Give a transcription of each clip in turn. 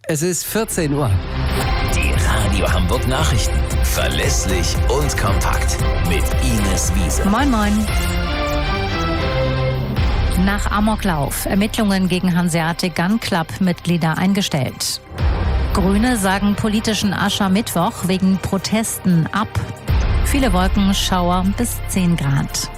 Es ist 14 Uhr. Die Radio Hamburg Nachrichten. Verlässlich und kompakt. Mit Ines Wiese. Moin, moin. Nach Amoklauf. Ermittlungen gegen Hanseatic Gun Club Mitglieder eingestellt. Grüne sagen politischen Aschermittwoch wegen Protesten ab. Viele Wolken, Schauer bis 10 Grad.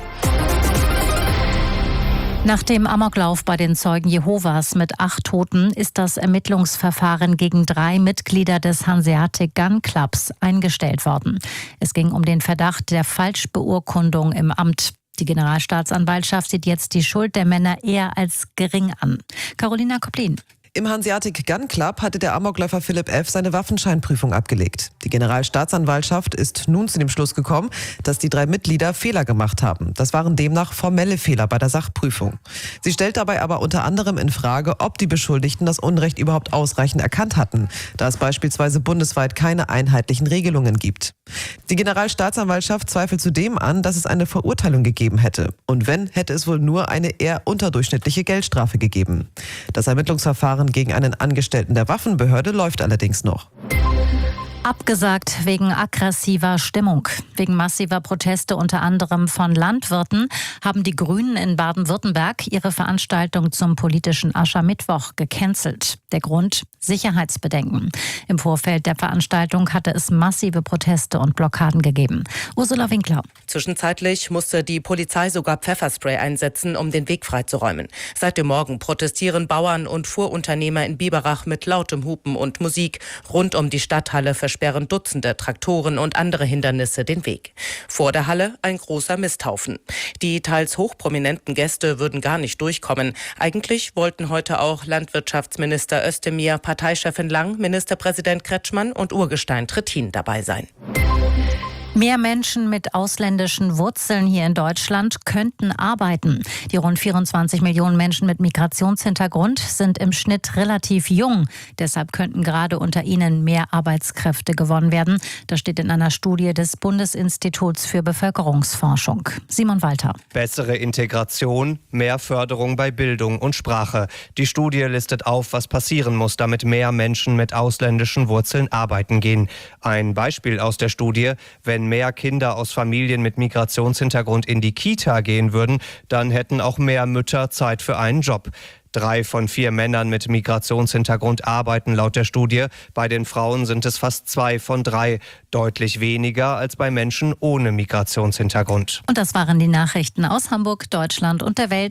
Nach dem Amoklauf bei den Zeugen Jehovas mit 8 Toten ist das Ermittlungsverfahren gegen 3 Mitglieder des Hanseatic Gun Clubs eingestellt worden. Es ging um den Verdacht der Falschbeurkundung im Amt. Die Generalstaatsanwaltschaft sieht jetzt die Schuld der Männer eher als gering an. Carolina Koplin. Im Hanseatic Gun Club hatte der Amokläufer Philipp F. seine Waffenscheinprüfung abgelegt. Die Generalstaatsanwaltschaft ist nun zu dem Schluss gekommen, dass die 3 Mitglieder Fehler gemacht haben. Das waren demnach formelle Fehler bei der Sachprüfung. Sie stellt dabei aber unter anderem in Frage, ob die Beschuldigten das Unrecht überhaupt ausreichend erkannt hatten, da es beispielsweise bundesweit keine einheitlichen Regelungen gibt. Die Generalstaatsanwaltschaft zweifelt zudem an, dass es eine Verurteilung gegeben hätte. Und wenn, hätte es wohl nur eine eher unterdurchschnittliche Geldstrafe gegeben. Das Ermittlungsverfahren gegen einen Angestellten der Waffenbehörde läuft allerdings noch. Abgesagt wegen aggressiver Stimmung. Wegen massiver Proteste unter anderem von Landwirten haben die Grünen in Baden-Württemberg ihre Veranstaltung zum politischen Aschermittwoch gecancelt. Der Grund: Sicherheitsbedenken. Im Vorfeld der Veranstaltung hatte es massive Proteste und Blockaden gegeben. Ursula Winkler. Zwischenzeitlich musste die Polizei sogar Pfefferspray einsetzen, um den Weg freizuräumen. Seit dem Morgen protestieren Bauern und Fuhrunternehmer in Biberach mit lautem Hupen und Musik. Rund um die Stadthalle versperren Dutzende Traktoren und andere Hindernisse den Weg. Vor der Halle ein großer Misthaufen. Die teils hochprominenten Gäste würden gar nicht durchkommen. Eigentlich wollten heute auch Landwirtschaftsminister Özdemir, Parteichefin Lang, Ministerpräsident Kretschmann und Urgestein Trittin dabei sein. Mehr Menschen mit ausländischen Wurzeln hier in Deutschland könnten arbeiten. Die rund 24 Millionen Menschen mit Migrationshintergrund sind im Schnitt relativ jung. Deshalb könnten gerade unter ihnen mehr Arbeitskräfte gewonnen werden. Das steht in einer Studie des Bundesinstituts für Bevölkerungsforschung. Simon Walter. Bessere Integration, mehr Förderung bei Bildung und Sprache. Die Studie listet auf, was passieren muss, damit mehr Menschen mit ausländischen Wurzeln arbeiten gehen. Ein Beispiel aus der Studie: Wenn mehr Kinder aus Familien mit Migrationshintergrund in die Kita gehen würden, dann hätten auch mehr Mütter Zeit für einen Job. 3 von 4 Männern mit Migrationshintergrund arbeiten laut der Studie. Bei den Frauen sind es fast 2 von 3. Deutlich weniger als bei Menschen ohne Migrationshintergrund. Und das waren die Nachrichten aus Hamburg, Deutschland und der Welt.